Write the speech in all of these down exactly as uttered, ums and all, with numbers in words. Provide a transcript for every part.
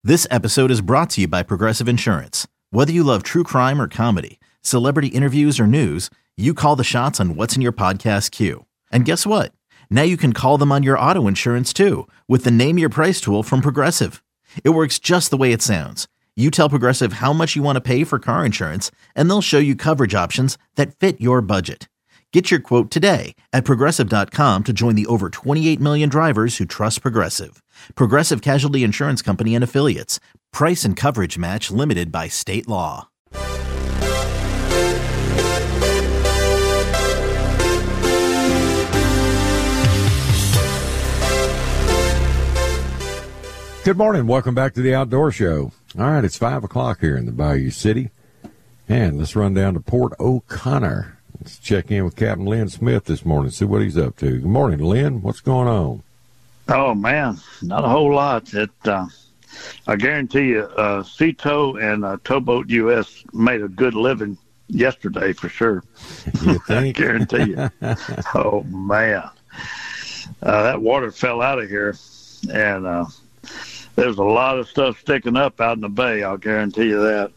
This episode is brought to you by Progressive Insurance. Whether you love true crime or comedy, celebrity interviews or news, you call the shots on what's in your podcast queue. And guess what? Now you can call them on your auto insurance too with the Name Your Price tool from Progressive. It works just the way it sounds. You tell Progressive how much you want to pay for car insurance, and they'll show you coverage options that fit your budget. Get your quote today at Progressive dot com to join the over twenty-eight million drivers who trust Progressive. Progressive Casualty Insurance Company and Affiliates. Price and coverage match limited by state law. Good morning. Welcome back to the Outdoor Show. All right, it's five o'clock here in the Bayou City. And let's run down to Port O'Connor. Let's check in with Captain Lynn Smith this morning, see what he's up to. Good morning, Lynn. What's going on? Oh, man, not a whole lot. It, uh, I guarantee you, uh, Sea Tow and uh, Towboat U S made a good living yesterday for sure. You think? I guarantee you. Oh, man. Uh, that water fell out of here, and uh, there's a lot of stuff sticking up out in the bay, I'll guarantee you that.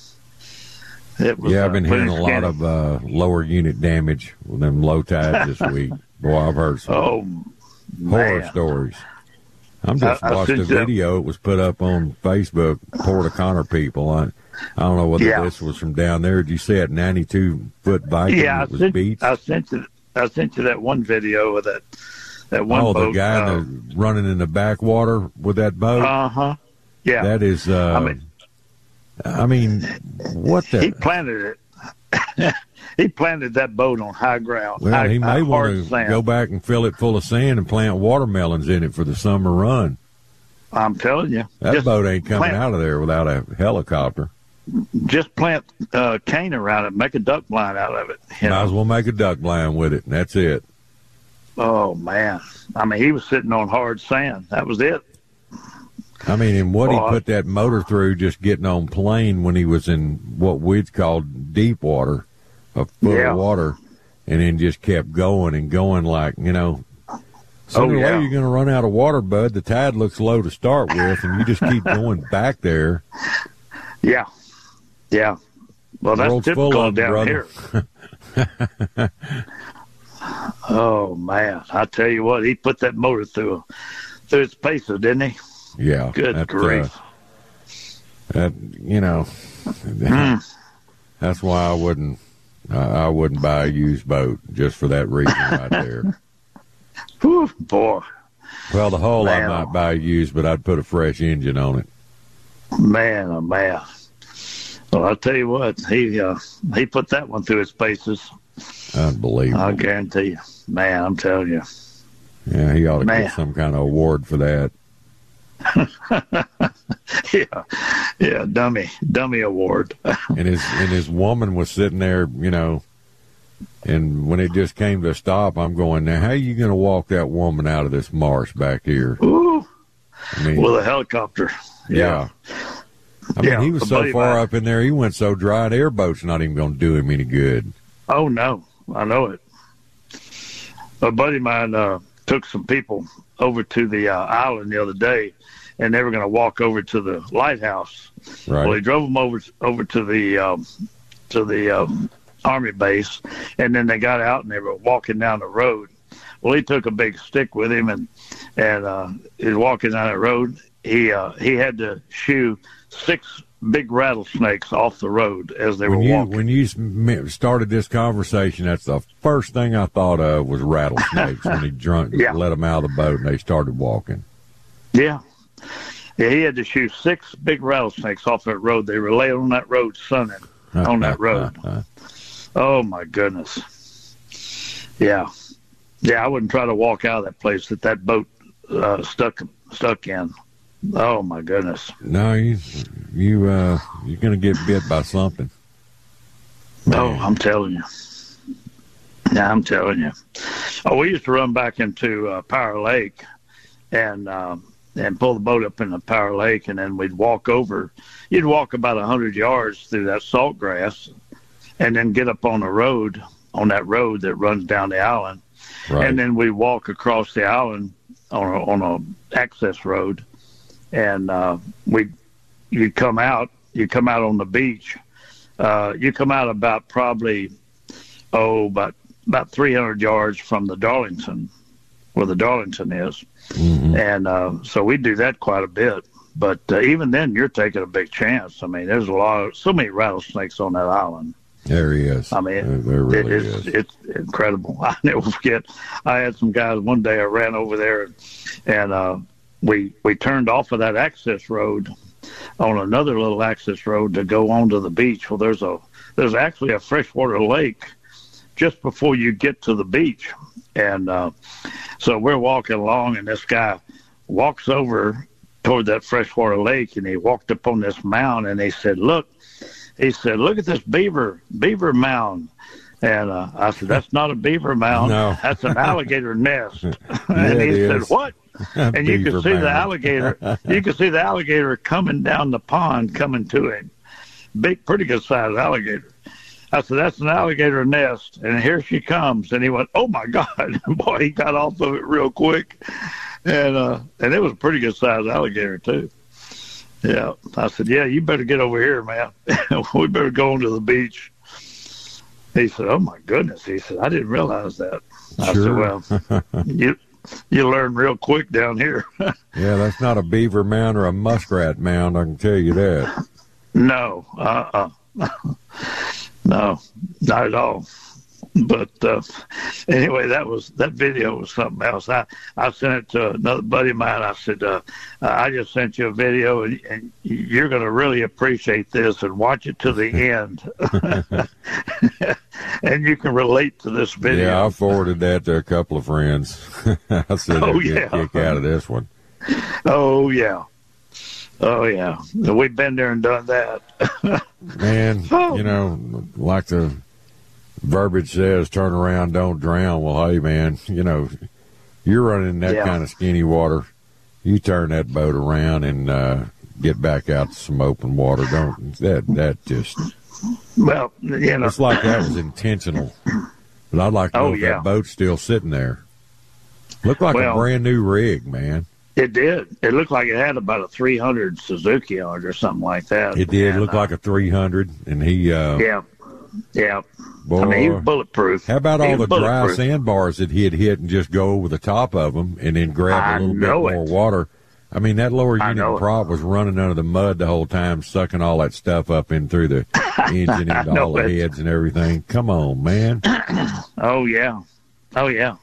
It was, yeah, I've been uh, hearing a skinny. lot of uh, lower unit damage with them low tides this week. Boy, I've heard some Oh, horror man. stories. I'm just I- I watched a sent you- video. It was put up on Facebook, Port O'Connor people. I, I don't know whether Yeah. this was from down there. Did you see that ninety-two foot Viking Yeah, I that was sent, beached? I sent you. I sent you that one video of that. That one oh, boat. the guy uh, in the, running in the backwater with that boat? Uh huh. Yeah. That is, uh, I mean, I mean, what the? he planted it. He planted that boat on high ground. Well, high, he high, may want hard to sand. go back and fill it full of sand and plant watermelons in it for the summer run. I'm telling you, That just boat ain't coming plant, out of there without a helicopter. Just plant uh, cane around it, make a duck blind out of it. You Might know? as well make a duck blind with it, and that's it. Oh man, I mean, he was sitting on hard sand. That was it. I mean, and what Oh, he I- put that motor through just getting on plane when he was in what we'd call deep water, a foot Yeah. of water, and then just kept going and going like, you know, sooner Oh, or yeah. later you're going to run out of water, bud. The tide looks low to start with, and you just keep going back there. Yeah, yeah. Well, that's World's typical full of them, down brother. here. Oh man, I tell you what, he put that motor through through its paces, didn't he? Yeah. Good that, grief. Uh, that, you know, Mm. that's why I wouldn't, I I wouldn't buy a used boat just for that reason right there. Whew, boy, Well, the hull Man. I might buy used, but I'd put a fresh engine on it. man, oh man. Well, I'll tell you what, he uh, he put that one through its paces. Unbelievable. I guarantee you, man. I'm telling you. Yeah, he ought to Man. get some kind of award for that. Yeah, yeah, dummy, dummy award. And his and his woman was sitting there, you know, and when it just came to a stop, I'm going, now how are you going to walk that woman out of this marsh back here? Ooh, I mean, with a helicopter. yeah. I mean, Yeah, he was a so buddy of far mine- up in there, he went so dry, an airboat's not even going to do him any good. Oh no, I know it. A buddy of mine uh, took some people over to the uh, island the other day, and they were going to walk over to the lighthouse. Right. Well, he drove them over over to the um, to the um, army base, and then they got out and they were walking down the road. Well, he took a big stick with him, and and uh, he was walking down the road. He uh, he had to shoo six big rattlesnakes off the road as they when were you walking. when you s- started this conversation, that's the first thing I thought of was rattlesnakes when he drunk Yeah. let them out of the boat and they started walking. Yeah. Yeah, he had to shoot six big rattlesnakes off that road. They were laying on that road sunning on that road. Oh, my goodness. Yeah. Yeah, I wouldn't try to walk out of that place that that boat uh, stuck stuck in. Oh, my goodness. No, you you uh you're gonna get bit by something. Oh, I'm telling you. Yeah, I'm telling you. Oh, we used to run back into uh, Power Lake and um, and pull the boat up in the Power Lake, and then we'd walk over. You'd walk about a hundred yards through that salt grass, and then get up on the road, on that road that runs down the island, Right. and then we walk across the island on a, on a access road, and uh, we you come out, you come out on the beach. Uh, you come out about probably, oh, about about three hundred yards from the Darlington, where the Darlington is. Mm-hmm. And uh, so we do that quite a bit. But uh, even then, you're taking a big chance. I mean, there's a lot of, so many rattlesnakes on that island. There he is. I mean, there, there really it, it's, is. it's incredible. I never forget. I had some guys one day. I ran over there, and uh, we we turned off of that access road on another little access road to go onto the beach. Well, there's a there's actually a freshwater lake just before you get to the beach, and uh, so we're walking along, and this guy walks over toward that freshwater lake, and he walked up on this mound, and he said, "Look," he said, "look at this beaver beaver mound." And uh, I said, "That's not a beaver mound. No. That's an alligator nest." Yeah, and he it said, is. "What?" And you could see mound. the alligator. You could see the alligator coming down the pond, coming to him. Big, pretty good sized alligator. I said, "That's an alligator nest." And here she comes. And he went, "Oh my God!" Boy, he got off of it real quick. And uh, and it was a pretty good sized alligator too. Yeah, I said, "Yeah, you better get over here, man. We better go onto the beach." He said, "Oh my goodness!" He said, "I didn't realize that." I Sure. said, "Well, you you learn real quick down here." Yeah, that's not a beaver mound or a muskrat mound, I can tell you that. No, uh, uh no, not at all. But uh, anyway, that was that video was something else. I, I sent it to another buddy of mine. I said, uh, "I just sent you a video, and, and you're going to really appreciate this, and watch it to the end, and you can relate to this video." Yeah, I forwarded that to a couple of friends. I said, Oh, "They'll get yeah. a kick out of this one." Oh yeah, oh yeah. We've been there and done that. Man, Oh. you know, like the verbiage says, turn around, don't drown. Well, hey, man, you know, you're running in that Yeah. kind of skinny water. You turn that boat around and uh, get back out to some open water. Don't that that just Well, you know, it's like that was intentional. But I'd like to know Oh, if yeah. that boat's still sitting there. Looked like Well, a brand new rig, man. it did. It looked like it had about a three hundred Suzuki on it or something like that. It did And, look uh, like a three hundred, and he, uh, Yeah, yeah. boy, I mean, he was bulletproof. how about He all was the dry bulletproof. sandbars that he had hit and just go over the top of them and then grab I a little bit know more it. water? I mean, that lower I know unit it. prop was running under the mud the whole time, sucking all that stuff up in through the engine I into know all the it. heads and everything. Come on, man. Oh yeah, oh yeah.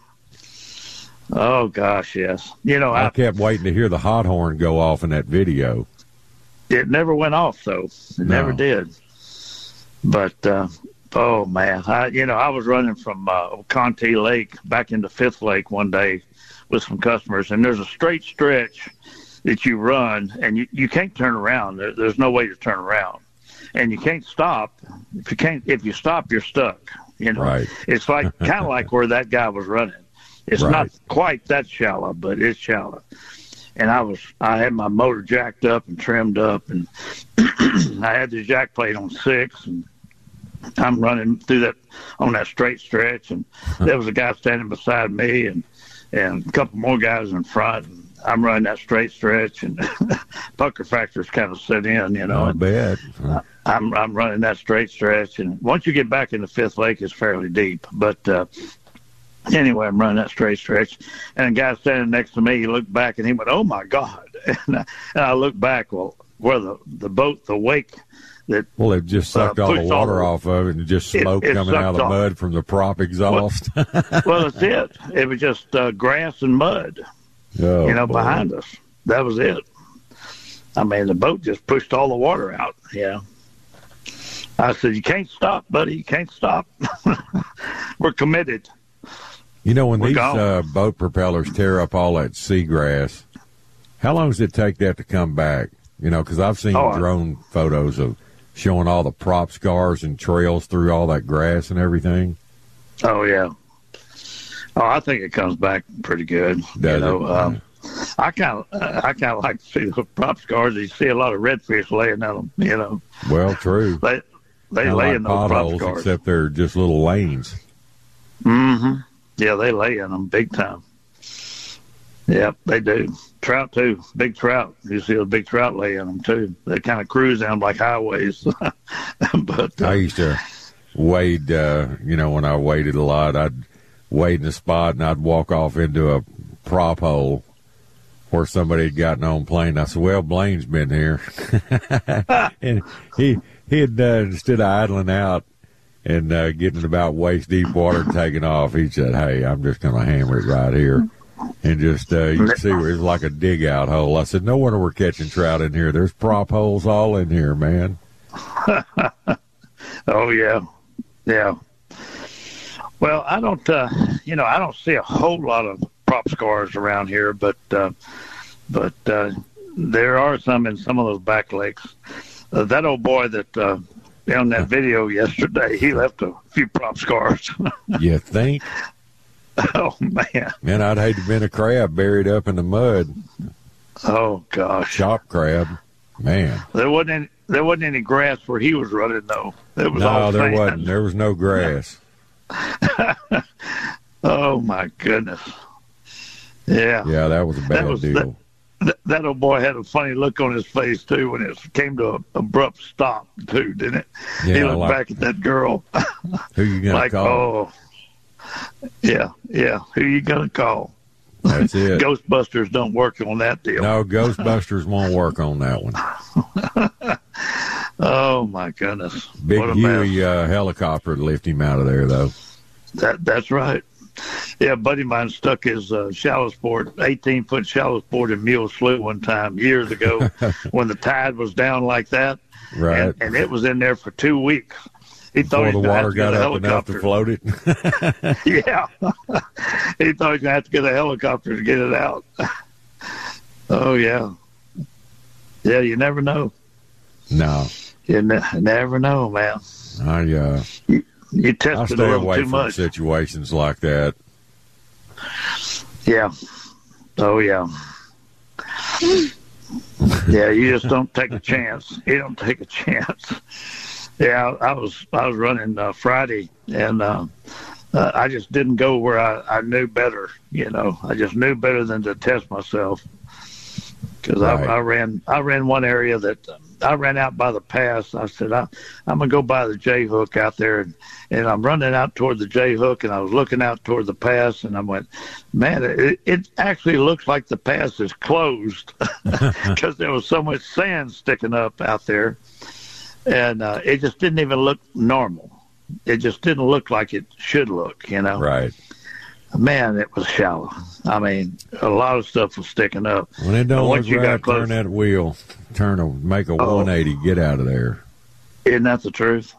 Oh gosh, yes. You know, I I, kept waiting to hear the hot horn go off in that video. it never went off though. It No. never did. But uh, oh man, I you know I was running from uh, Conti Lake back into Fifth Lake one day with some customers, and there's a straight stretch that you run, and you, you can't turn around. There, there's no way to turn around, and you can't stop. If you can't, if you stop, you're stuck. You know, Right. It's like kind of like where that guy was running. It's Right. not quite that shallow, but it's shallow. And I was, I had my motor jacked up and trimmed up, and I had the jack plate on six, and I'm running through that on that straight stretch, and there was a guy standing beside me, and and a couple more guys in front. And I'm running that straight stretch, and pucker factors kind of set in, you know. I and bet. I'm I'm running that straight stretch, and once you get back into Fifth Lake, it's fairly deep. But uh, anyway, I'm running that straight stretch, and a guy standing next to me, he looked back, and he went, "Oh my God!" And I, and I looked back, well, where the the boat, the wake that Well, it just sucked Uh, all the pushed all water the- off of it and just It- smoke it coming out of the sucked off. mud from the prop exhaust. well, that's it. It was just uh, grass and mud, Oh, you know, boy. behind us. That was it. I mean, the boat just pushed all the water out. You know. I said, "You can't stop, buddy. You can't stop. We're committed." You know, when We're these gone. uh, boat propellers tear up all that seagrass, how long does it take that to come back? You know, because I've seen Oh, I- drone photos of showing all the prop scars and trails through all that grass and everything. Oh yeah. Oh, I think it comes back pretty good. Does you know, it? um, I kind of, I kind of like to see the prop scars. You see a lot of redfish laying in them. You know, Well, true. they they Kinda lay like in those prop potholes, scars. except they're just little lanes. Mm-hmm. Yeah, they lay in them big time. Yep, they do. Trout too. Big trout. You see a big trout lay in them too. They kind of cruise down like highways. But uh, I used to wade. Uh, you know, when I waded a lot, I'd wade in a spot and I'd walk off into a prop hole where somebody had gotten on plane. I said, "Well, Blaine's been here," and he he had uh, instead of idling out and uh, getting about waist deep water and taking off, he said, "Hey, I'm just going to hammer it right here." And just, uh, you can see where it's like a dig out hole. I said, no wonder we're catching trout in here. There's prop holes all in here, man. Oh, yeah. Yeah. Well, I don't, uh, you know, I don't see a whole lot of prop scars around here, but, uh, but, uh, there are some in some of those back lakes. Uh, that old boy that, uh, on that video yesterday, he left a few prop scars. You think? Oh, man. Man, I'd hate to have been a crab buried up in the mud. Oh, gosh. Shop crab. Man. There wasn't any, there wasn't any grass where he was running, though. It was no, all there sand. wasn't. There was no grass. Oh, my goodness. Yeah. Yeah, that was a bad that was, deal. That, that old boy had a funny look on his face, too, when it came to an abrupt stop, too, didn't it? Yeah, he looked like, back at that girl. Who you going like, to call? Oh, yeah, yeah. Who you going to call? That's it. Ghostbusters don't work on that deal. No, Ghostbusters won't work on that one. Oh, my goodness. Big What a Huey mess. uh, helicopter to lift him out of there, though. That That's right. Yeah, a buddy of mine stuck his uh, shallow sport, eighteen-foot shallow sport in Mule Slough one time years ago when the tide was down like that. Right. And, and it was in there for two weeks. He thought Before he the was water going to got have to up get a enough to helicopter. float it. Yeah. He thought he was going to have to get a helicopter to get it out. Oh, yeah. Yeah, you never know. No. You ne- never know, man. I, uh, You, you I tested a stay little away too from much. situations like that. Yeah. Oh, yeah. Yeah, you just don't take a chance. You don't take a chance. Yeah, I was I was running uh, Friday, and uh, uh, I just didn't go where I, I knew better. You know, I just knew better than to test myself. Because Right. I, I ran I ran one area that um, I ran out by the pass. I said I, I'm gonna go by the J hook out there, and, and I'm running out toward the J hook, and I was looking out toward the pass, and I went, man, it, it actually looks like the pass is closed because there was so much sand sticking up out there, and uh, it just didn't even look normal. It just didn't look like it should look, you know. Right. Man, it was shallow. I mean, a lot of stuff was sticking up. When it don't And look once you got right, close- turn that wheel, turn a, make a Oh. one eighty, get out of there. Isn't that the truth?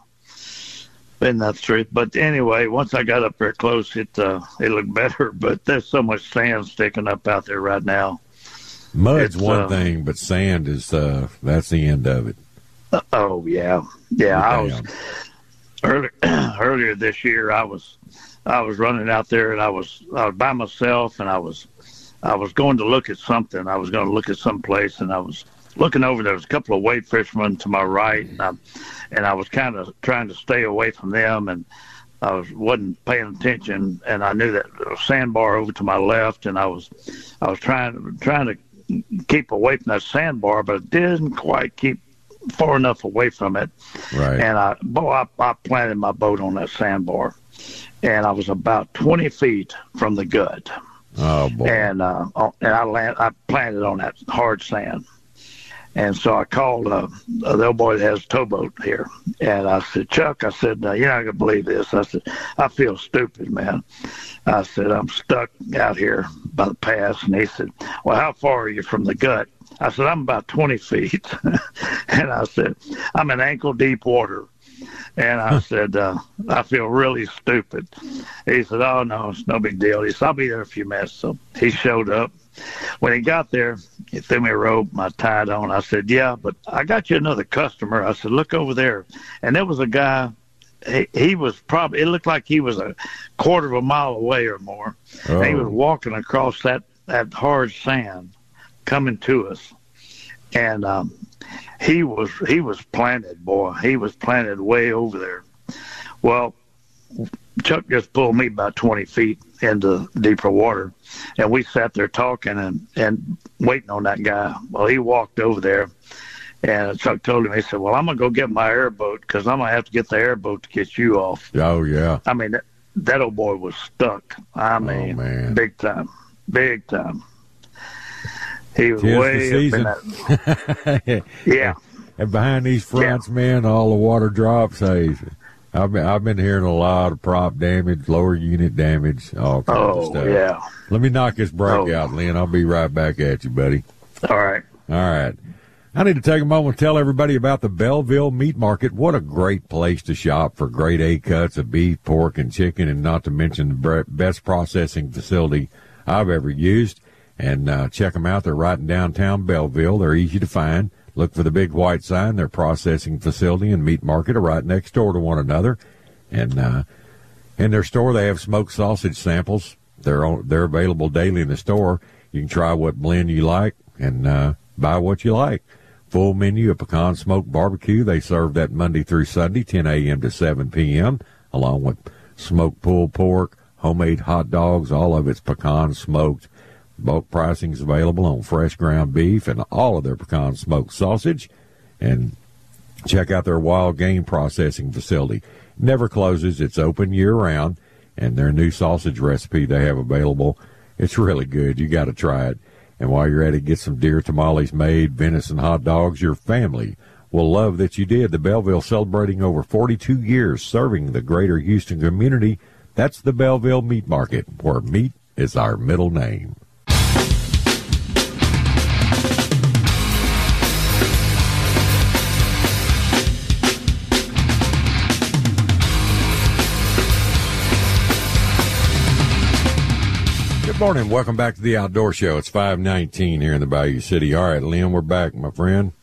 Isn't that the truth? But anyway, once I got up there close, it uh, it looked better. But there's so much sand sticking up out there right now. Mud's It's, one uh, thing, but sand is, uh, that's the end of it. Uh, oh yeah, yeah. I was Damn. earlier earlier this year. I was I was running out there, and I was I was by myself, and I was I was going to look at something. I was going to look at some place, and I was looking over. There was a couple of wade fishermen to my right, and I, and I was kind of trying to stay away from them, and I was wasn't paying attention, and I knew that there was a sandbar over to my left, and I was I was trying trying to keep away from that sandbar, but I didn't quite keep far enough away from it. Right. And I, boy, I, I planted my boat on that sandbar, and I was about twenty feet from the gut. Oh, boy. And uh, and I land, I planted on that hard sand. And so I called uh, the old boy that has a towboat here, and I said, Chuck, I said, uh, you're not gonna believe this. I said, I feel stupid, man. I said, I'm stuck out here by the pass. And he said, well, how far are you from the gut? I said, I'm about twenty feet. And I said, I'm in ankle deep water. And I said, uh, I feel really stupid. He said, oh, no, it's no big deal. He said, I'll be there in a few minutes. So he showed up. When he got there, he threw me a rope, I tied on. I said, yeah, but I got you another customer. I said, look over there. And there was a guy, he, he was probably, it looked like he was a quarter of a mile away or more. Oh. And he was walking across that, that hard sand coming to us. And um, he was he was planted, boy. He was planted way over there. Well, Chuck just pulled me about twenty feet. into deeper water. And we sat there talking and, and waiting on that guy. Well, he walked over there, and Chuck told him, he said, well, I'm going to go get my airboat because I'm going to have to get the airboat to get you off. Oh, yeah. I mean, that, that old boy was stuck. I mean, oh, man. big time, big time. He was Tis way up in that. Yeah. And behind these fronts, yeah. man, all the water drops. Hey, I've been, I've been hearing a lot of prop damage, lower unit damage, all kinds oh, of stuff. yeah. Let me knock this break oh. out, Lynn. I'll be right back at you, buddy. All right. All right. I need to take a moment to tell everybody about the Belleville Meat Market. What a great place to shop for grade A cuts of beef, pork, and chicken, and not to mention the best processing facility I've ever used. And uh, check them out. They're right in downtown Belleville. They're easy to find. Look for the big white sign. Their processing facility and meat market are right next door to one another. And uh, in their store, they have smoked sausage samples. They're on, they're available daily in the store. You can try what blend you like and uh, buy what you like. Full menu of pecan smoked barbecue. They serve that Monday through Sunday, ten a.m. to seven p.m., along with smoked pulled pork, homemade hot dogs. All of it's pecan smoked. Bulk pricing is available on fresh ground beef and all of their pecan smoked sausage. And check out their wild game processing facility. Never closes. It's open year-round. And their new sausage recipe they have available, it's really good. You got to try it. And while you're at it, get some deer tamales made, venison hot dogs. Your family will love that you did. The Belleville celebrating over forty-two years serving the greater Houston community. That's the Belleville Meat Market, where meat is our middle name. Good morning. Welcome back to the Outdoor Show. It's five nineteen here in the Bayou City. All right, Lynn, we're back, my friend.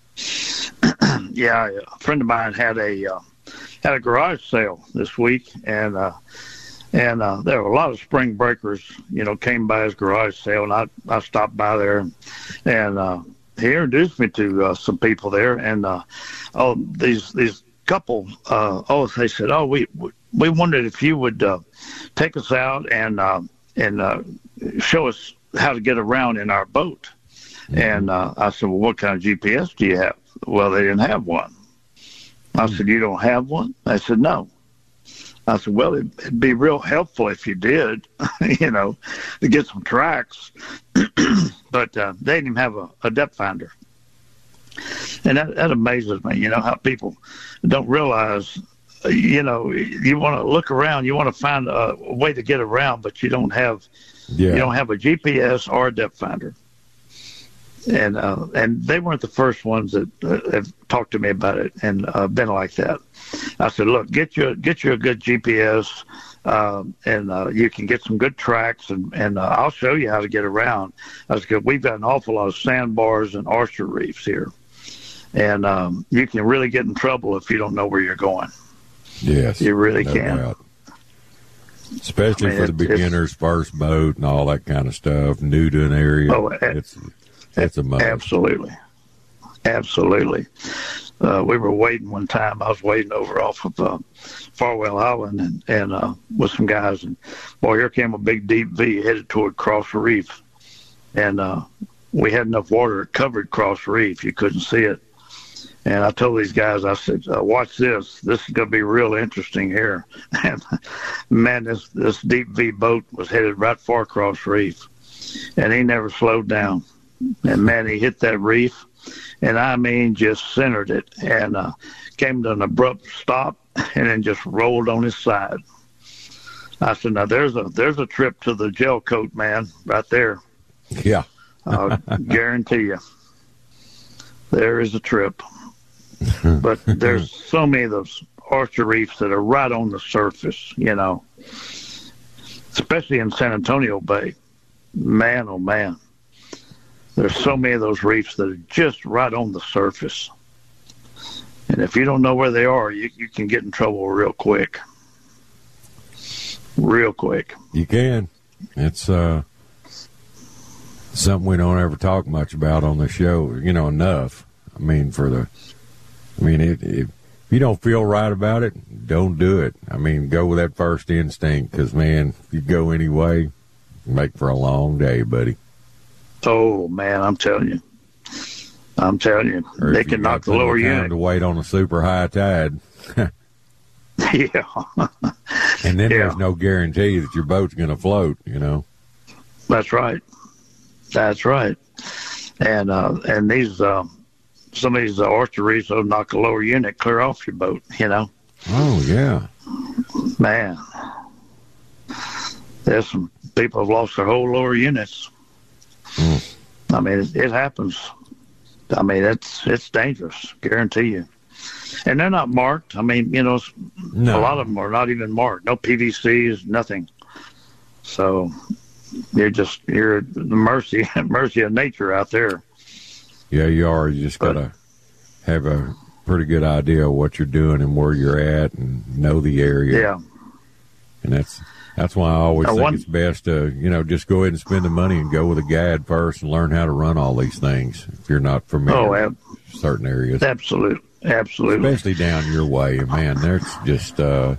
Yeah, a friend of mine had a uh, had a garage sale this week, and uh, and uh, there were a lot of spring breakers, you know, came by his garage sale, and I I stopped by there, and, and uh, he introduced me to uh, some people there, and uh, oh, these these couple, uh, oh, they said, oh, we we wondered if you would uh, take us out and uh, and uh, show us how to get around in our boat. Mm-hmm. And uh, I said, well, what kind of G P S do you have? Well, they didn't have one. I said, you don't have one? They said, no. I said, well, it'd, it'd be real helpful if you did, you know, to get some tracks. But uh, they didn't even have a, a depth finder. And that, that amazes me, you know, how people don't realize, you know, you want to look around, you want to find a way to get around, but you don't have, yeah. you don't have a G P S or a depth finder. And uh, and they weren't the first ones that uh, have talked to me about it and uh, been like that. I said, look, get you get you a good G P S, uh, and uh, you can get some good tracks, and and uh, I'll show you how to get around. I said, we've got an awful lot of sandbars and oyster reefs here, and um, you can really get in trouble if you don't know where you're going. Yes, you really no can. Doubt. Especially I mean, for the beginners, first boat, and all that kind of stuff. New to an area, oh, it's it's a must. Absolutely, absolutely. Uh, we were waiting one time. I was waiting over off of uh, Farwell Island, and and uh, with some guys, and boy, here came a big deep V headed toward Cross Reef, and uh, we had enough water that covered Cross Reef. You couldn't see it. And I told these guys, I said, uh, watch this. This is going to be real interesting here. And, man, this, this deep V boat was headed right for Cross Reef. And he never slowed down. And, man, he hit that reef. And, I mean, just centered it. And uh, came to an abrupt stop and then just rolled on his side. I said, now, there's a there's a trip to the gel coat, man, right there. Yeah. I'll guarantee you. There is a trip. But there's so many of those oyster reefs that are right on the surface, you know, especially in San Antonio Bay. Man, oh, man. There's so many of those reefs that are just right on the surface. And if you don't know where they are, you, you can get in trouble real quick. Real quick. You can. It's uh, something we don't ever talk much about on the show, you know, enough. I mean, for the... I mean, it, if you don't feel right about it, don't do it. I mean, go with that first instinct because, man, if you go anyway, Make for a long day, buddy. Oh man, I'm telling you, I'm telling you, Or they if you can knock got the lower plenty of time unit. to wait on a super high tide. Yeah. And then Yeah. there's no guarantee that your boat's going to float, you know. That's right. That's right. And uh, and these uh, some of these uh, oyster reefs will knock the lower unit clear off your boat. You know, Oh, yeah. man. There's some people have lost their whole lower units. Mm. I mean, it, it happens. I mean, it's it's dangerous, guarantee you. And they're not marked. I mean, you know, No. a lot of them are not even marked. No P V Cs, nothing. So you're just you're at the mercy mercy of nature out there. Yeah, you are. You just got to have a pretty good idea of what you're doing and where you're at and know the area. Yeah. And that's that's why I always Uh, think one- it's best to, you know, just go ahead and spend the money and go with a guide first and learn how to run all these things if you're not familiar Oh, with ab- certain areas. absolutely. Absolutely. Especially down your way. Man, there's just, uh,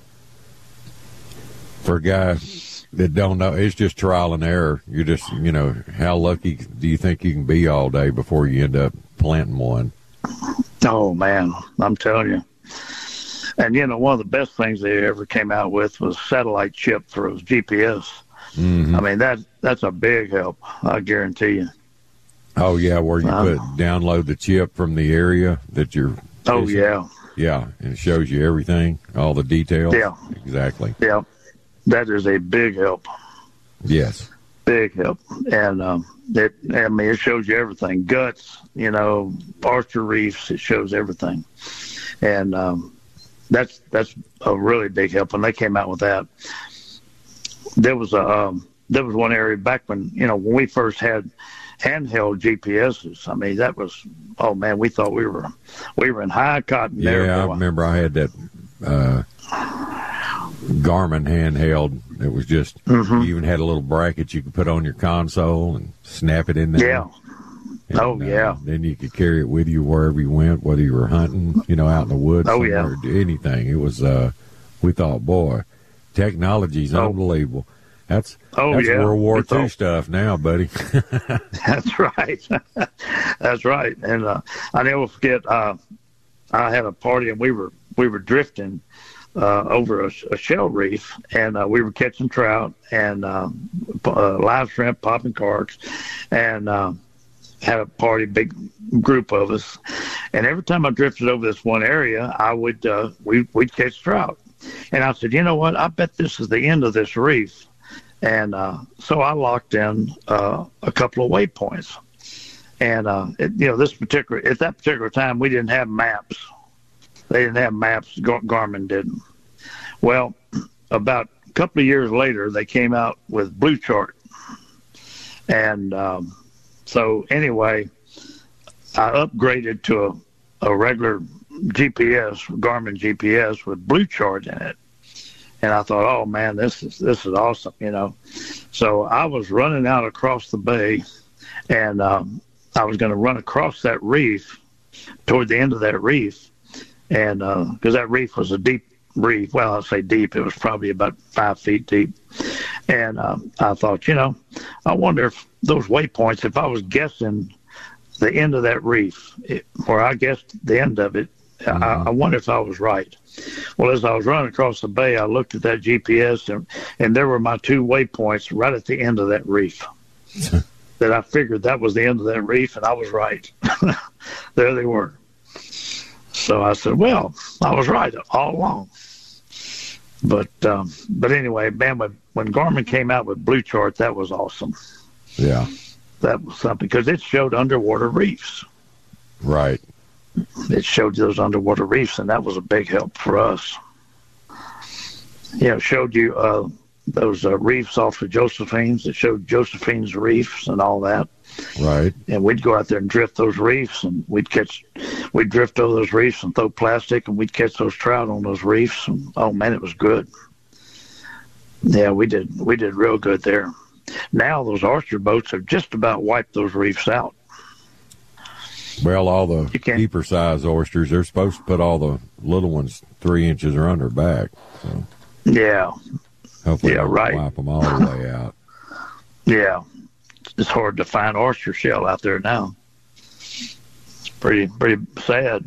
for a guy that don't know, it's just trial and error. You just, you know, how lucky do you think you can be all day before you end up planting one? Oh, man. I'm telling you. And, you know, one of the best things they ever came out with was satellite chip for those G P S. Mm-hmm. I mean, that that's a big help, I guarantee you. Oh, yeah, where you Um, put download the chip from the area that you're Oh, fishing. yeah. Yeah, and it shows you everything, all the details. Yeah. Exactly. Yeah. That is a big help. Yes. Big help. And um, it, I mean, it shows you everything. Guts, you know, oyster reefs, it shows everything. And um, that's that's a really big help. When they came out with that, there was a um, there was one area back when, you know, when we first had handheld G P S's. I mean, that was, oh man, we thought we were we were in high cotton there. Yeah, I boy. remember I had that uh, Garmin handheld. It was just, Mhm. you even had a little bracket you could put on your console and snap it in there. Yeah. And, Oh, yeah. Uh, then you could carry it with you wherever you went, whether you were hunting, you know, out in the woods, Oh, yeah. somewhere, anything. It was, uh, we thought, boy, technology's Oh. unbelievable. That's, Oh, that's yeah. World War We Two thought- stuff now, buddy. That's right. That's right. And uh, I never forget. Uh, I had a party, and we were we were drifting uh, over a, a shell reef, and uh, we were catching trout and uh, uh, live shrimp, popping corks, and uh, had a party, big group of us. And every time I drifted over this one area, I would uh, we we'd catch trout. And I said, you know what? I bet this is the end of this reef. And uh, so I locked in uh, a couple of waypoints. And, uh, it, you know, this particular, at that particular time, we didn't have maps. They didn't have maps. Gar- Garmin didn't. Well, about a couple of years later, they came out with Blue Chart. And um, so anyway, I upgraded to a, a regular G P S, Garmin G P S with Blue Chart in it. And I thought, oh man, this is this is awesome, you know. So I was running out across the bay, and um, I was going to run across that reef toward the end of that reef, and because uh, that reef was a deep reef. Well, I'll say deep. It was probably about five feet deep. And um, I thought, you know, I wonder if those waypoints, if I was guessing the end of that reef, it, or I guessed the end of it, mm-hmm. I, I wonder if I was right. Well, as I was running across the bay, I looked at that G P S, and, and there were my two waypoints right at the end of that reef. That I figured that was the end of that reef, and I was right. There they were. So I said, well, I was right all along. But um, but anyway, man, when, when Garmin came out with Blue Chart, that was awesome. Yeah. That was something, because it showed underwater reefs. Right. It showed those underwater reefs, and that was a big help for us. You know, it showed you uh, those uh, reefs off of Josephine's. It showed Josephine's reefs and all that. Right. And we'd go out there and drift those reefs, and we'd catch, we'd drift over those reefs and throw plastic, and we'd catch those trout on those reefs. And, oh man, it was good. Yeah, we did, we did real good there. Now those oyster boats have just about wiped those reefs out. Well, all the You can't- deeper size oysters, they're supposed to put all the little ones three inches or under back. So Yeah, hopefully Yeah, they'll right. wipe them all the way out. Yeah, it's hard to find oyster shell out there now. It's pretty pretty sad.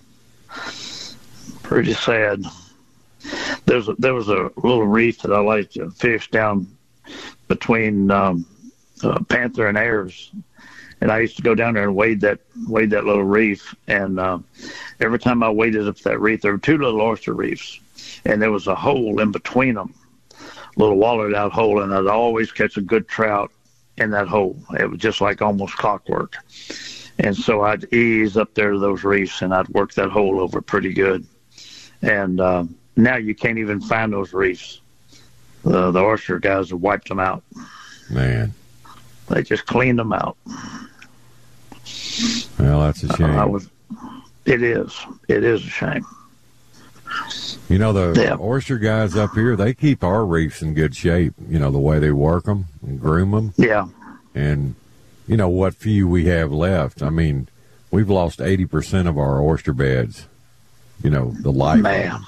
Pretty sad. There's a, there was a little reef that I like to fish down between um, uh, Panther and Ayers, and I used to go down there and wade that wade that little reef. And uh, every time I waded up that reef, there were two little oyster reefs, and there was a hole in between them, a little wallowed out hole, and I'd always catch a good trout in that hole. It was just like almost clockwork. And so I'd ease up there to those reefs, and I'd work that hole over pretty good. And uh, now you can't even find those reefs. Uh, the oyster guys have wiped them out. Man. They just cleaned them out. Well, that's a shame. Uh, I was, it is. It is a shame. You know, the yeah. oyster guys up here, they keep our reefs in good shape, you know, the way they work them and groom them. Yeah. And, you know, what few we have left. I mean, we've lost eighty percent of our oyster beds, you know, the life Man.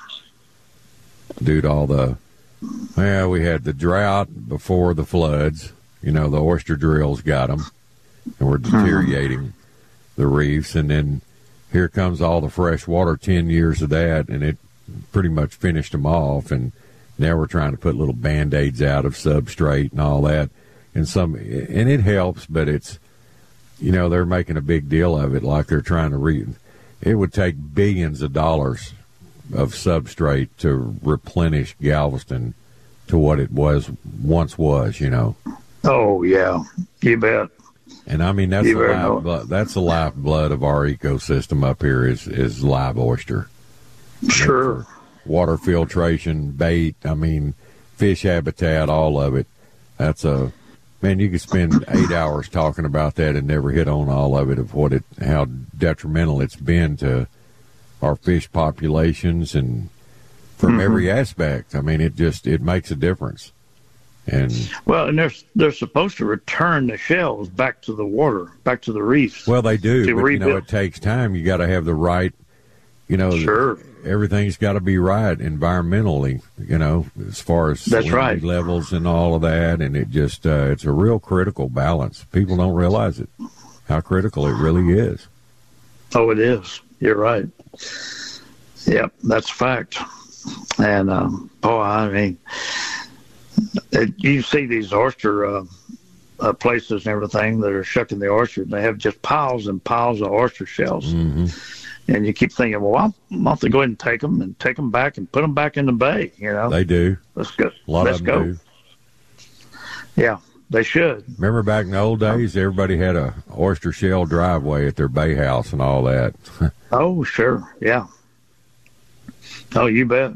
due to all the, well, we had the drought before the floods. You know, the oyster drills got them, and we're deteriorating mm-hmm. the reefs. And then here comes all the fresh water, ten years of that, and it pretty much finished them off. And now we're trying to put little Band-Aids out of substrate and all that. And some, and it helps, but it's, you know, they're making a big deal of it, like they're trying to re. It would take billions of dollars of substrate to replenish Galveston to what it was once was, you know. Oh yeah, you bet. And I mean that's you the life, that's the lifeblood of our ecosystem up here is is live oyster. Sure. Water filtration, bait. I mean, fish habitat, all of it. That's a man. You could spend eight hours talking about that and never hit on all of it of what it, how detrimental it's been to our fish populations and from mm-hmm. every aspect. I mean, it just it makes a difference. And well, and they're they're supposed to return the shells back to the water, back to the reefs. Well, they do, but rebuild. you know it takes time. You got to have the right, you know, sure. everything's got to be right environmentally. You know, as far as that's right levels and all of that, and it just uh, it's a real critical balance. People don't realize it, how critical it really is. Oh, it is. You're right. Yep, that's a fact. And um, oh, I mean. It, you see these oyster uh, uh, places and everything that are shucking the oysters. They have just piles and piles of oyster shells. Mm-hmm. And you keep thinking, well, why don't they go ahead and take them and take them back and put them back in the bay, you know? They do. Let's go. A lot Let's of them go. do. Yeah, they should. Remember back in the old days, everybody had a oyster shell driveway at their bay house and all that. Oh, sure. Yeah. Oh, you bet.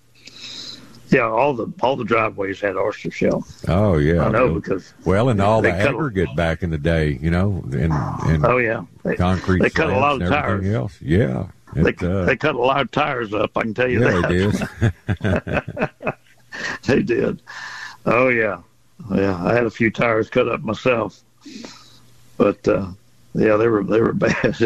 Yeah, all the all the driveways had oyster shell. Oh yeah, I know because well, and all the cut, aggregate back in the day, you know, and and oh yeah, they, concrete. They cut a lot of and tires. Else. Yeah, it, they uh, they cut a lot of tires up. I can tell you yeah, that. They did. They did. Oh yeah, yeah. I had a few tires cut up myself, but uh, yeah, they were they were bad.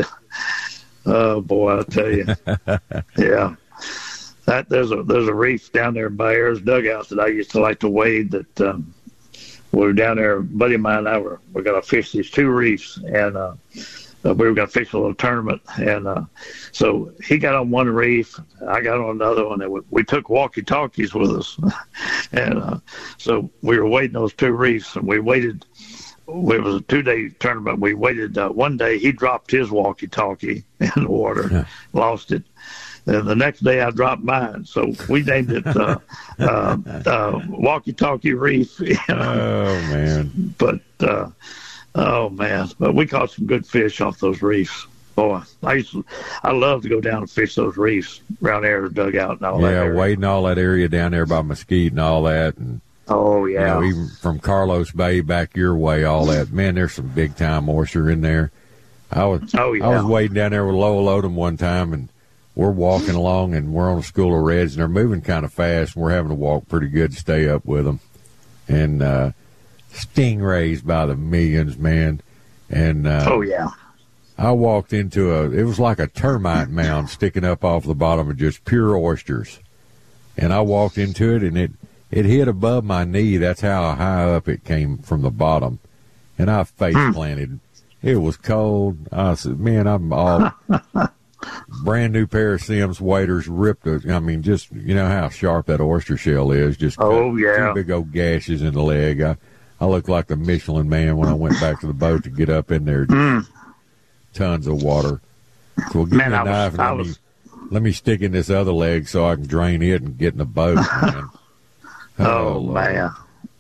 Oh boy, I tell you, yeah. That, there's a there's a reef down there by Ayers Dugouts that I used to like to wade. That um, we were down there, a buddy of mine and I were we're gonna fish these two reefs, and uh, we were gonna fish a little tournament. And uh, so he got on one reef, I got on another one, and we, we took walkie talkies with us, and uh, so we were wading those two reefs, and we waited. It was a two day tournament. We waited uh, one day. He dropped his walkie talkie in the water, yeah. Lost it. And the next day I dropped mine. So we named it uh, uh, uh, Walkie Talkie Reef. You know? Oh, man. But, uh, oh, man. But we caught some good fish off those reefs. Boy, I used to, I love to go down and fish those reefs around there, dugout and all yeah, that. Yeah, wading all that area down there by Mesquite and all that. And, oh, yeah. You know, even from Carlos Bay back your way, all that. Man, there's some big-time oyster in there. I was, oh, yeah. I was wading down there with Lowell Odom one time, and we're walking along, and we're on a school of reds, and they're moving kind of fast, and we're having to walk pretty good to stay up with them. And uh, stingrays by the millions, man. And uh, oh, yeah. I walked into a, it was like a termite mound sticking up off the bottom of just pure oysters. And I walked into it, and it, it hit above my knee. That's how high up it came from the bottom. And I face planted. It was cold. I said, man, I'm all brand new pair of Sims waders ripped. I mean, just, you know how sharp that oyster shell is. Just oh, yeah. two big old gashes in the leg. I, I looked like the Michelin Man when I went back to the boat to get up in there. Mm. Tons of water. So we'll give man, me a I knife was, and I let, was... me, let me stick in this other leg so I can drain it and get in the boat, man. Oh, oh man.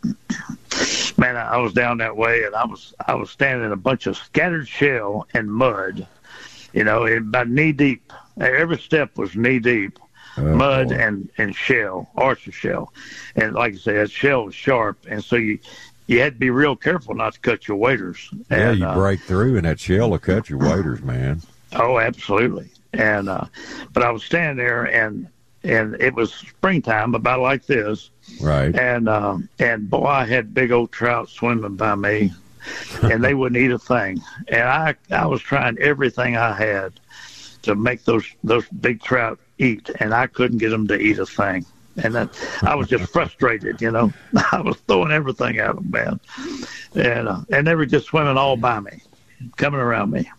Man, I was down that way, and I was I was standing in a bunch of scattered shell and mud, you know, about knee deep. Every step was knee deep, oh, mud boy. and and shell, oyster shell, and like I said, that shell was sharp, and so you you had to be real careful not to cut your waders. Yeah, and, you uh, break through, and that shell will cut your waders, man. Oh, absolutely. And uh, but I was standing there, and and it was springtime, about like this. Right. And uh, and boy, I had big old trout swimming by me, and they wouldn't eat a thing. And I I was trying everything I had to make those those big trout eat, and I couldn't get them to eat a thing. And that, I was just frustrated, you know. I was throwing everything at them, man. And uh, and they were just swimming all by me, coming around me.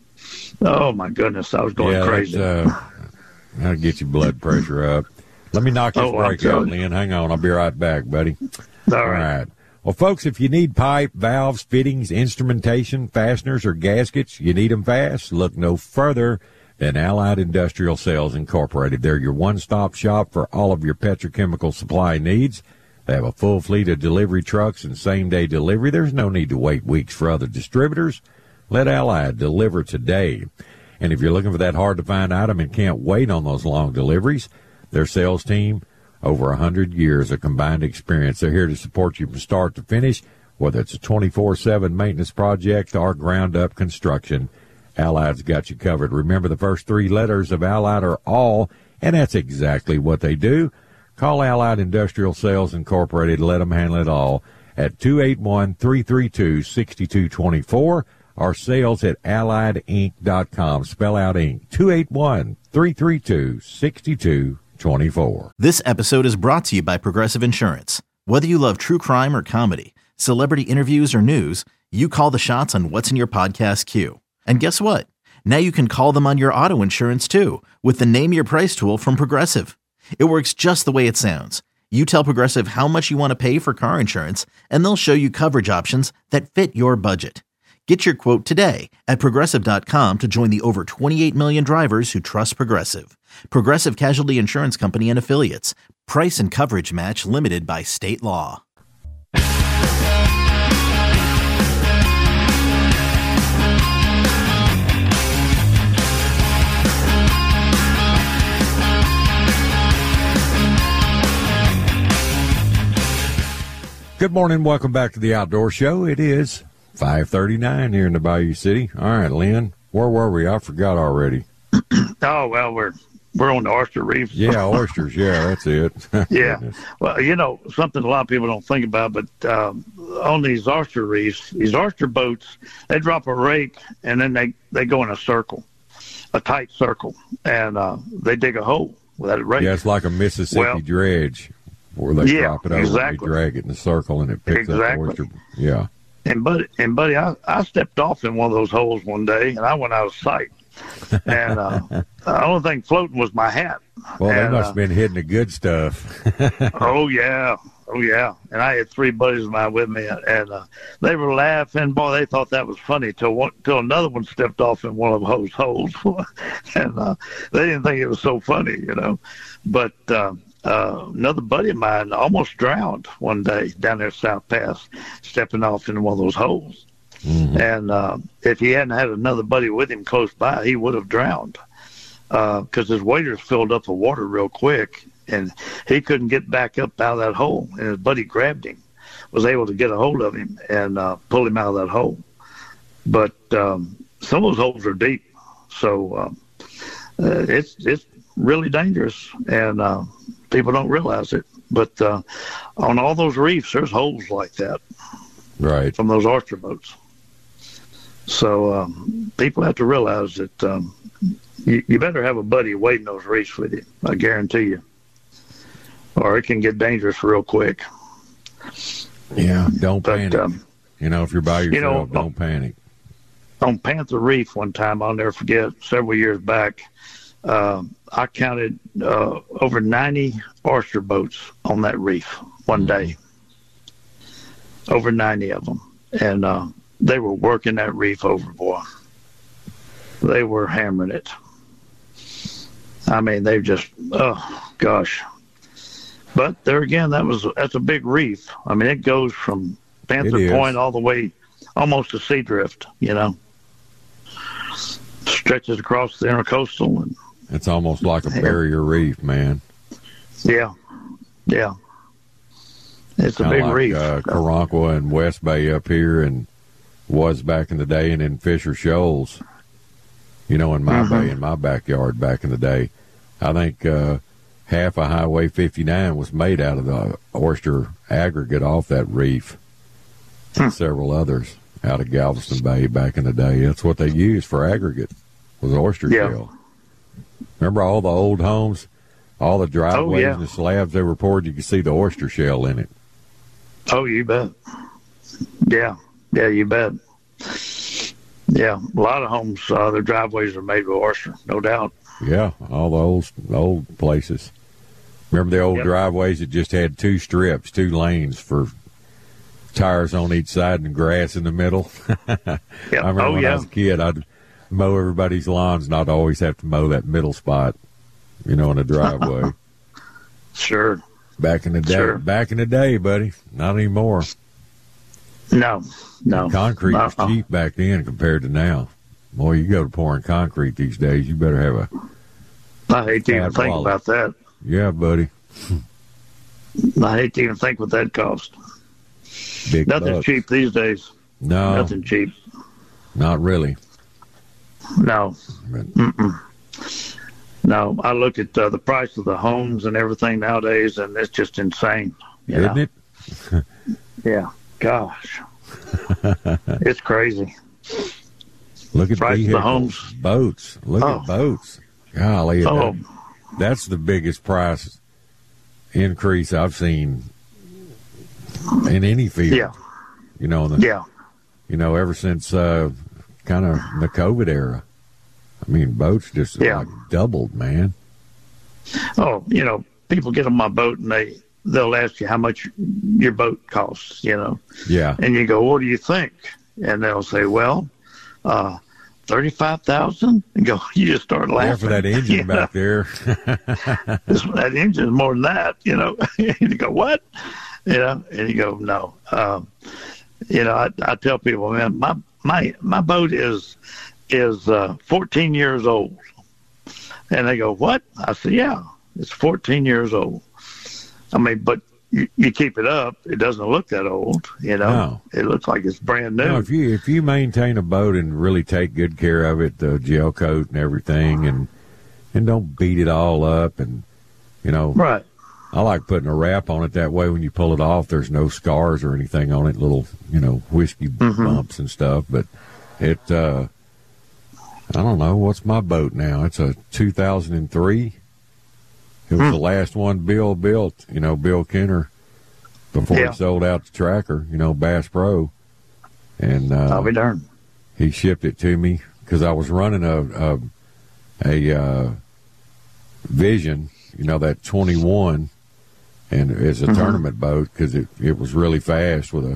Oh my goodness, I was going yeah, crazy. Uh, that'll get your blood pressure up. Let me knock this oh, break out, Lynn. Hang on. I'll be right back, buddy. All right. All right. Well, folks, if you need pipe, valves, fittings, instrumentation, fasteners, or gaskets, you need them fast, look no further than Allied Industrial Sales Incorporated. They're your one-stop shop for all of your petrochemical supply needs. They have a full fleet of delivery trucks and same-day delivery. There's no need to wait weeks for other distributors. Let Allied deliver today. And if you're looking for that hard-to-find item and can't wait on those long deliveries, their sales team, over one hundred years of combined experience. They're here to support you from start to finish, whether it's a twenty-four seven maintenance project or ground-up construction. Allied's got you covered. Remember, the first three letters of Allied are all, and that's exactly what they do. Call Allied Industrial Sales Incorporated. Let them handle it all at two eight one, three three two, six two two four or sales at allied inc dot com. Spell out Inc. two eight one, three three two, six two two four. This episode is brought to you by Progressive Insurance. Whether you love true crime or comedy, celebrity interviews or news, you call the shots on what's in your podcast queue. And guess what? Now you can call them on your auto insurance too with the Name Your Price tool from Progressive. It works just the way it sounds. You tell Progressive how much you want to pay for car insurance, and they'll show you coverage options that fit your budget. Get your quote today at Progressive dot com to join the over twenty-eight million drivers who trust Progressive. Progressive Casualty Insurance Company and Affiliates. Price and coverage match limited by state law. Good morning. Welcome back to the Outdoor Show. It is five thirty-nine here in the Bayou City. All right, Lynn, where were we? I forgot already. Oh, well, we're we're on the oyster reefs. Yeah, oysters. Yeah, that's it. Yeah. Well, you know, something a lot of people don't think about, but um, on these oyster reefs, these oyster boats, they drop a rake, and then they, they go in a circle, a tight circle, and uh, they dig a hole with that rake. Yeah, it's like a Mississippi well, dredge where they yeah, drop it over exactly. and they drag it in a circle, and it picks exactly. up the oyster. Yeah. And, buddy, and buddy I, I stepped off in one of those holes one day, and I went out of sight. And uh, the only thing floating was my hat. Well, and, they must uh, have been hitting the good stuff. Oh, yeah. Oh, yeah. And I had three buddies of mine with me, and uh, they were laughing. Boy, they thought that was funny till one, till another one stepped off in one of those holes. And uh, they didn't think it was so funny, you know. But uh, uh, another buddy of mine almost drowned one day down there at South Pass, stepping off in one of those holes. Mm-hmm. And uh, if he hadn't had another buddy with him close by, he would have drowned because uh, his waders filled up with water real quick, and he couldn't get back up out of that hole. And his buddy grabbed him, was able to get a hold of him and uh, pull him out of that hole. But um, some of those holes are deep, so um, uh, it's it's really dangerous, and uh, people don't realize it. But uh, on all those reefs, there's holes like that, right, from those oyster boats. So um, people have to realize that um, you, you better have a buddy wading those reefs with you, I guarantee you, or it can get dangerous real quick. Yeah, don't but, panic. Um, you know, if you're by yourself, you know, don't panic. On Panther Reef one time, I'll never forget, several years back, uh, I counted uh, over ninety oyster boats on that reef one Mm-hmm. day. Over ninety of them. And uh, they were working that reef over, boy. They were hammering it. I mean, they just, oh, gosh. But there again, that was that's a big reef. I mean, it goes from Panther Point all the way almost to Seadrift, you know. Stretches across the intercoastal. And it's almost like a barrier reef, man. Yeah, yeah. It's a Kinda big like, reef. Uh, Karankawa and West Bay up here, and was back in the day, and in Fisher Shoals, you know, in my Mm-hmm. bay, in my backyard back in the day. I think uh, half of Highway fifty-nine was made out of the oyster aggregate off that reef. Hmm. Several others out of Galveston Bay back in the day. That's what they used for aggregate, was oyster Yeah. shell. Remember all the old homes, all the driveways Oh, yeah. and the slabs they were poured, you could see the oyster shell in it. Oh, you bet. Yeah, yeah, you bet. Yeah, a lot of homes, uh, their driveways are made with oyster, no doubt. Yeah, all the old old places. Remember the old Yep. driveways that just had two strips, two lanes for tires on each side and grass in the middle? Yeah. I remember Oh, when yeah. I was a kid, I'd mow everybody's lawns, not always have to mow that middle spot, you know, in the driveway. Sure. Back in the day, Sure. back in the day, buddy, not anymore. No, no. Concrete was Uh-uh. cheap back then compared to now. Boy, you go to pouring concrete these days, you better have a I hate to even Bad think wallet. about that. yeah, buddy, I hate to even think what that cost. big Nothing's bucks. cheap these days. No, Nothing cheap. not really. No. But Mm-mm. No, I look at uh, the price of the homes and everything nowadays, and it's just insane. You isn't know? it? Yeah. Gosh. It's crazy. Look at Price of the vehicles, homes. boats. Look Oh. at boats. Golly, Oh, that, that's the biggest price increase I've seen in any field. yeah. You know, in the, Yeah. you know, ever since uh, kind of the COVID era. I mean, boats just Yeah. like doubled, man. Oh, you know, people get on my boat and they, they'll ask you how much your boat costs, you know. Yeah, And you go, what do you think? And they'll say, well, uh, thirty-five thousand. And go, you just start laughing. yeah, for that engine You know? back there. This, that engine's more than that, you know. And you go, what? You know, and you go, no. Um, you know, I, I tell people, man, my my my boat is is uh, fourteen years old, and they go, what? I say, yeah, it's fourteen years old. I mean, but you, you keep it up, it doesn't look that old, you know. No. It looks like it's brand new. No, if you if you maintain a boat and really take good care of it, the gel coat and everything, and and don't beat it all up, and you know, Right. I like putting a wrap on it that way. When you pull it off, there's no scars or anything on it, little you know whiskey Mhm. bumps and stuff. But it, uh, I don't know, what's my boat now? It's a two thousand three. It was Hmm. the last one Bill built, you know, Bill Kenner, before Yeah. he sold out the Tracker, you know, Bass Pro. And uh, I'll be darned. he shipped it to me because I was running a a, a uh, Vision, you know, that twenty-one, and it's a Mhm. tournament boat because it, it was really fast with a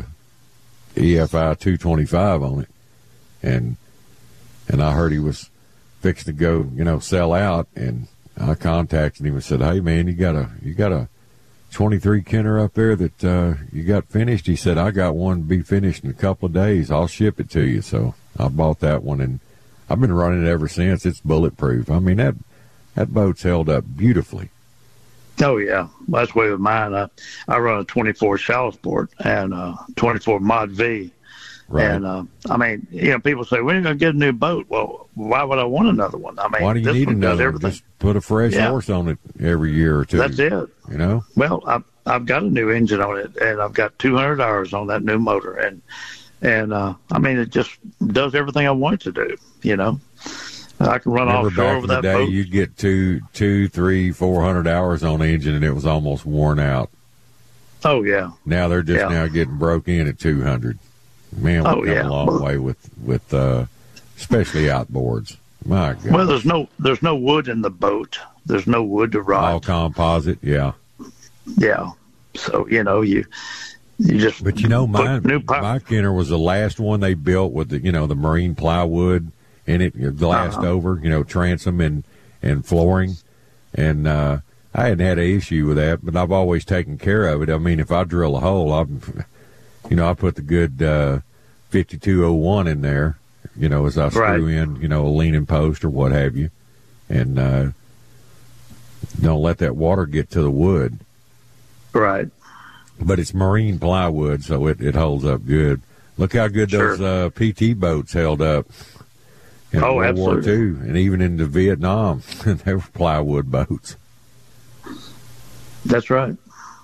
E F I two twenty-five on it. And and I heard he was fixing to go, you know, sell out, and I contacted him and said, "Hey man, you got a you got a twenty-three Kenner up there that uh, you got finished?" He said, "I got one to be finished in a couple of days. I'll ship it to you." So I bought that one, and I've been running it ever since. It's bulletproof. I mean, that that boat's held up beautifully. Oh yeah, well, that's the way with mine. I, I run a twenty-four shallow sport and uh, twenty-four Mod V, Right. and uh, I mean, you know, people say, "When are you going to get a new boat?" Well, why would I want another one? I mean, Why do you this need one does another one? everything. Just put a fresh Yeah. horse on it every year or two. That's it. You know? Well, I've I've got a new engine on it, and I've got two hundred hours on that new motor, and and uh, I mean, it just does everything I want it to do. You know, I can run Remember offshore back with in the that day, boat. you'd get two, two, three, four hundred hours on the engine, and it was almost worn out. Oh yeah. Now they're just yeah. now getting broke in at two hundred. Man, we've oh, come yeah. a long way with with uh, especially outboards. My God. Well, there's no there's no wood in the boat. There's no wood to rot. All composite, yeah. Yeah. So you know you you just. But you know, my new my Kenner was the last one they built with the you know the marine plywood in it, glassed uh-huh. over, you know, transom and and flooring, and uh, I hadn't had an issue with that. But I've always taken care of it. I mean, if I drill a hole, I'm, you know, I put the good uh, fifty-two oh one in there. You know, as I screw right. in, you know, a leaning post or what have you, and uh, don't let that water get to the wood. Right. But it's marine plywood, so it, it holds up good. Look how good sure. those uh, P T boats held up in oh, World absolutely. War Two, and even into Vietnam. They were plywood boats. That's right.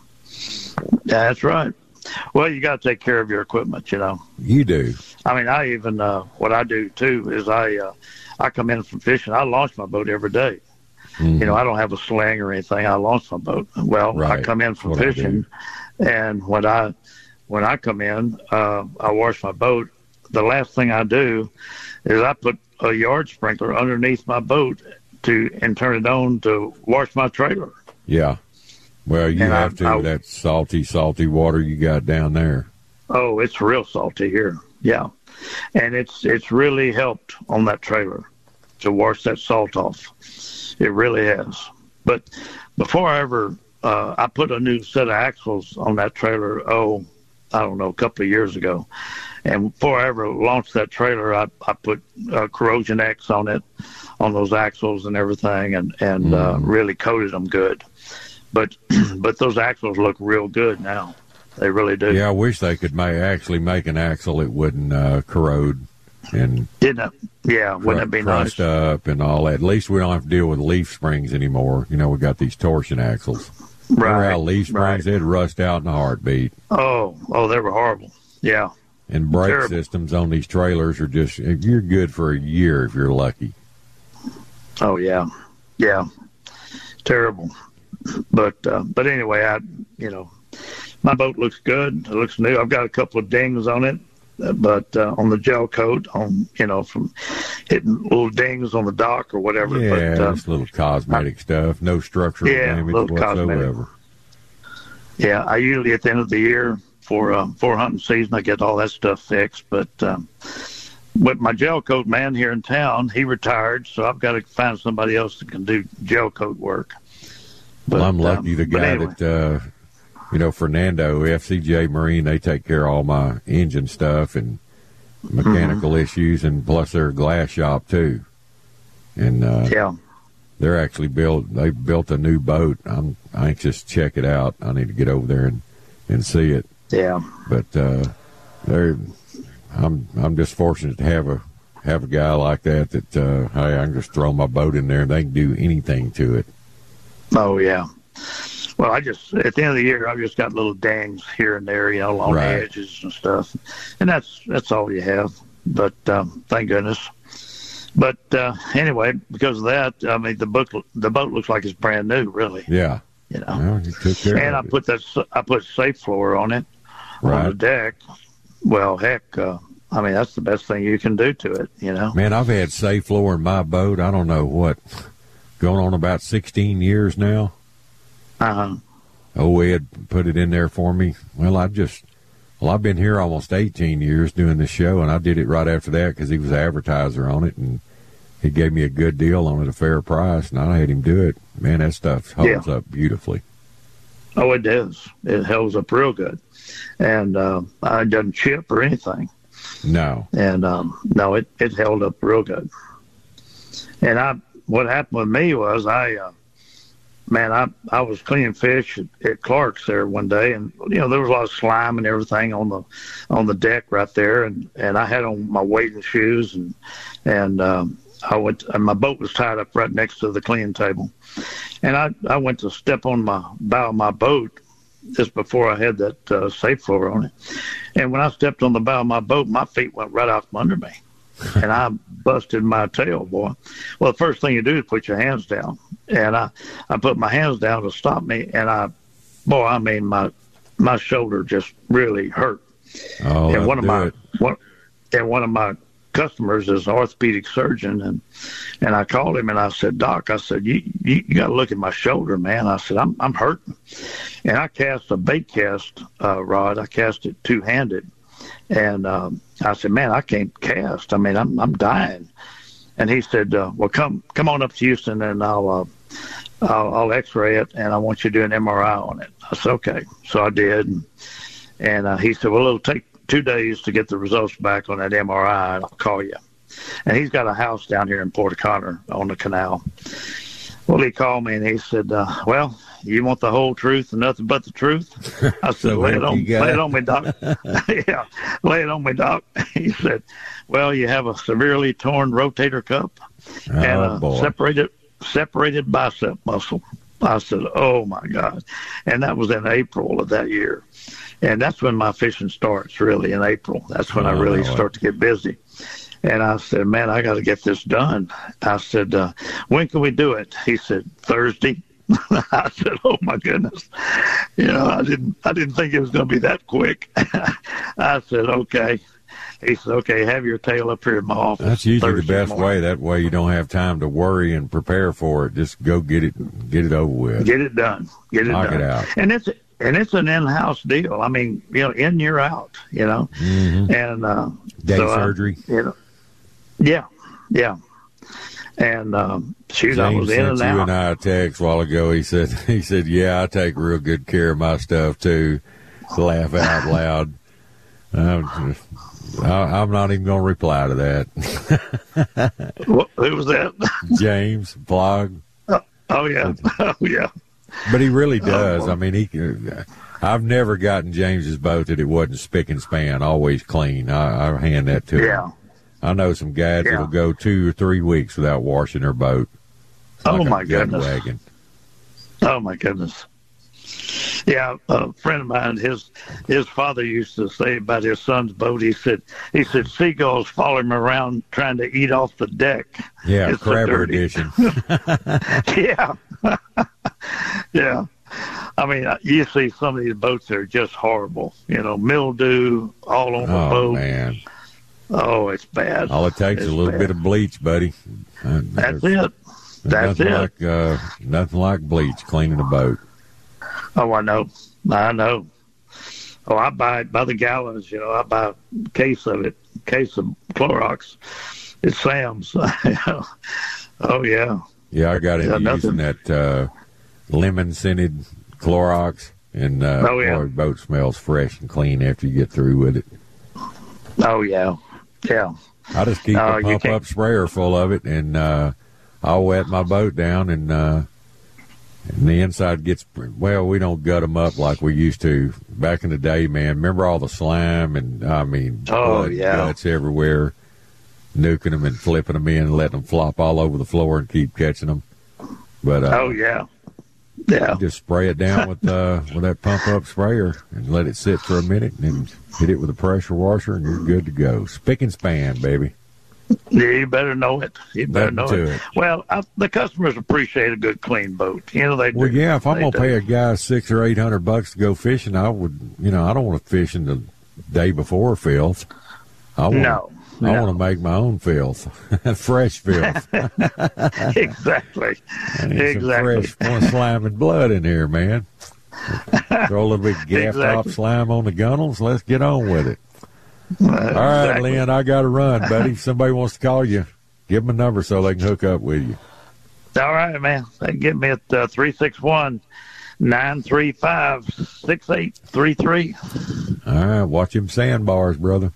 Yeah, that's right. Well, you got to take care of your equipment, you know. You do. I mean, I even uh, what I do too is I uh, I come in from fishing. I launch my boat every day. Mm-hmm. You know, I don't have a sling or anything. I launch my boat. Well, right. I come in from what fishing, and when I when I come in, uh, I wash my boat. The last thing I do is I put a yard sprinkler underneath my boat to and turn it on to wash my trailer. Yeah. Well, you and have I, to. I, that salty, salty water you got down there. Oh, it's real salty here. Yeah, and it's it's really helped on that trailer to wash that salt off. It really has. But before I ever, uh, I put a new set of axles on that trailer. Oh, I don't know, a couple of years ago. And before I ever launched that trailer, I I put uh, Corrosion X on it, on those axles and everything, and and mm. uh, really coated them good. But but those axles look real good now. They really do. Yeah, I wish they could make, actually make an axle that wouldn't uh, corrode and didn't it? Yeah, wouldn't it be crust nice? up and all that. At least we don't have to deal with leaf springs anymore. You know, we got these torsion axles. Right. Remember how leaf springs, right. they'd rust out in a heartbeat. Oh, oh, they were horrible. Yeah. And brake Terrible. systems on these trailers are just, you're good for a year if you're lucky. Oh, yeah. Yeah. Terrible. But uh, but anyway, I you know, my boat looks good. It looks new. I've got a couple of dings on it, but uh, on the gel coat, on you know, from hitting little dings on the dock or whatever. Yeah, but, uh, just little cosmetic I, stuff. No structural yeah, damage little whatsoever. Cosmetic. Yeah, I usually at the end of the year for uh, for hunting season, I get all that stuff fixed. But um, with my gel coat man here in town, he retired, so I've got to find somebody else that can do gel coat work. But, well, I'm lucky um, the guy anyway. that, uh, you know, Fernando, F C J Marine, they take care of all my engine stuff and mechanical mm-hmm. issues, and plus they're a glass shop, too. And uh, yeah. they're actually built, they built a new boat. I'm anxious to check it out. I need to get over there and, and see it. Yeah. But uh, they're, I'm I'm just fortunate to have a have a guy like that that, uh, hey, I can just throw my boat in there and they can do anything to it. Oh, yeah. Well, I just, at the end of the year, I've just got little dangs here and there, you know, along right. the edges and stuff. And that's that's all you have. But um, thank goodness. But uh, anyway, because of that, I mean, the book, the boat looks like it's brand new, really. Yeah. You know. Well, you took care and of I it. put that, I put safe floor on it, right. on the deck. Well, heck, uh, I mean, that's the best thing you can do to it, you know. Man, I've had safe floor in my boat, I don't know what, going on about sixteen years now. Uh-huh. Oh, Ed put it in there for me. Well, I just, well, I've been here almost eighteen years doing this show, and I did it right after that because he was an advertiser on it, and he gave me a good deal on it, a fair price, and I had him do it. Man, that stuff holds yeah. up beautifully. Oh, it does. It holds up real good. And uh, it doesn't chip or anything. No. And, um, no, it, it held up real good. And I, what happened with me was I, uh, man, I, I was cleaning fish at, at Clark's there one day, and, you know, there was a lot of slime and everything on the, on the deck right there. And, and I had on my wading shoes, and, and, um, I went, and my boat was tied up right next to the cleaning table. And I, I went to step on my bow of my boat just before I had that uh, safe floor on it. And when I stepped on the bow of my boat, my feet went right out from under me. And I busted my tail, boy. Well, the first thing you do is put your hands down. And I, I put my hands down to stop me. And I, boy, I mean, my my shoulder just really hurt. Oh, and one of my it. one, and one of my customers is an orthopedic surgeon, and and I called him and I said, Doc, I said, you you, you got to look at my shoulder, man. I said, I'm I'm hurting, and I cast a bait cast uh, rod. I cast it two handed, and um, I said, man, I can't cast. I mean, I'm I'm dying. And he said, uh, well, come come on up to Houston, and I'll, uh, I'll I'll X-ray it, and I want you to do an M R I on it. I said, okay. So I did, and, and uh, he said, well, it'll take two days to get the results back on that M R I, and I'll call you. And he's got a house down here in Port O'Connor on the canal. Well, he called me and he said, uh, well, you want the whole truth and nothing but the truth? I said, So lay, it on, got... lay it on me, Doc. yeah, lay it on me, Doc. He said, well, you have a severely torn rotator cuff oh, and a boy. separated, separated bicep muscle. I said, oh, my God. And that was in April of that year. And that's when my fishing starts, really, in April. That's when oh, I really no start to get busy. And I said, man, I got to get this done. I said, uh, when can we do it? He said, Thursday. I said, oh, my goodness. You know, I didn't I didn't think it was going to be that quick. I said, okay. He said, okay, have your tail up here in my office. That's usually Thursday the best morning. way. That way you don't have time to worry and prepare for it. Just go get it get it over with. Get it done. Get it Knock done. it out. And it's and it's an in-house deal. I mean, you know, in, you're out, you know. Mm-hmm. And uh, Day so, surgery. Uh, you know, yeah, yeah. And um, shoot, James I was in sent and you out. and I a text a while ago. He said, he said, yeah, I take real good care of my stuff too. Laugh out loud. I'm, I'm not even going to reply to that. What, who was that? James Blog. Oh, oh yeah, oh yeah. But he really does. Oh, I mean, he. I've never gotten James's boat that it wasn't spick and span, always clean. I, I hand that to Yeah. him. I know some guys Yeah. that'll go two or three weeks without washing their boat. Oh like my a gun goodness. wagon. Oh my goodness. Yeah, a friend of mine, his his father used to say about his son's boat. He said he said seagulls follow him around trying to eat off the deck. Yeah, It's so crabber dirty. edition. Yeah, yeah. I mean, you see some of these boats that are just horrible. You know, mildew all on the Oh boat. man, Oh, it's bad. all it takes It's is a little bad. bit of bleach, buddy. Uh, That's there's- it. That's nothing it. like uh, nothing like bleach cleaning a boat. Oh, I know. I know. Oh, I buy it by the gallons. You know, I buy a case of it, case of Clorox. It's Sam's. Oh, yeah. Yeah, I got into Yeah, using nothing. that uh, lemon scented Clorox, and uh, Oh, yeah. boy, the boat smells fresh and clean after you get through with it. Oh, yeah. Yeah. I just keep Oh, a you pump can't- up sprayer full of it, and uh, I'll wet my boat down, and uh, and the inside gets, well, we don't gut them up like we used to back in the day, man. Remember all the slime and I mean, Oh, blood, yeah. guts everywhere, nuking them and flipping them in, and letting them flop all over the floor and keep catching them. But uh, Oh, yeah. Yeah. just spray it down with uh, with that pump up sprayer and let it sit for a minute, and then hit it with a pressure washer, and you're good to go. Spick and span, baby. Yeah, you better know it. You better Nothing know to it. it. Well, I, the customers appreciate a good, clean boat. You know, they do. Well, yeah, if I'm They gonna do. pay a guy six or eight hundred bucks to go fishing, I would, you know, I don't want to fish in the day before filth. I want, No. I no. want to make my own filth, fresh filth. Exactly. I need Exactly. some fresh, more slime and blood in here, man. Throw a little bit of gaff top Exactly. slime on the gunnels. Let's get on with it. Uh, All right, exactly. Lynn, I got to run, buddy. If somebody wants to call you, give them a number so they can hook up with you. All right, man. They can get me at uh, three six one, nine three five, six eight three three. All right, watch them sandbars, brother.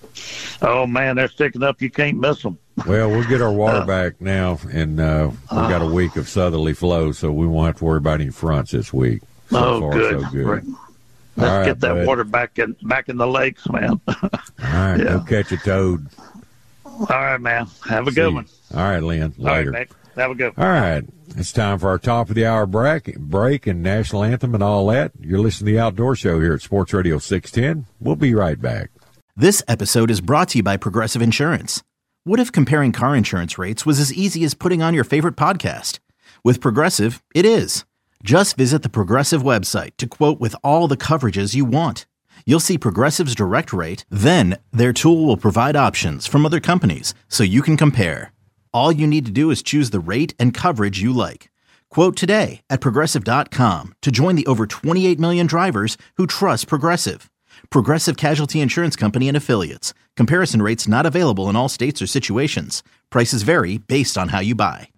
Oh, man, they're sticking up. You can't miss them. Well, we'll get our water Uh, back now, and uh, we've got a week of southerly flow, so we won't have to worry about any fronts this week. So oh, far, good. so good. Great. Let's All right, get that bud. water back in back in the lakes, man. All right, Yeah. go catch a toad. All right, man. Have a See good you. one. All right, Lynn. All right, Later. man. Have a good one. All right. It's time for our top of the hour break, break and national anthem and all that. You're listening to the Outdoor Show here at Sports Radio six ten. We'll be right back. This episode is brought to you by Progressive Insurance. What if comparing car insurance rates was as easy as putting on your favorite podcast? With Progressive, it is. Just visit the Progressive website to quote with all the coverages you want. You'll see Progressive's direct rate, then their tool will provide options from other companies so you can compare. All you need to do is choose the rate and coverage you like. Quote today at Progressive dot com to join the over twenty-eight million drivers who trust Progressive. Progressive Casualty Insurance Company and Affiliates. Comparison rates not available in all states or situations. Prices vary based on how you buy.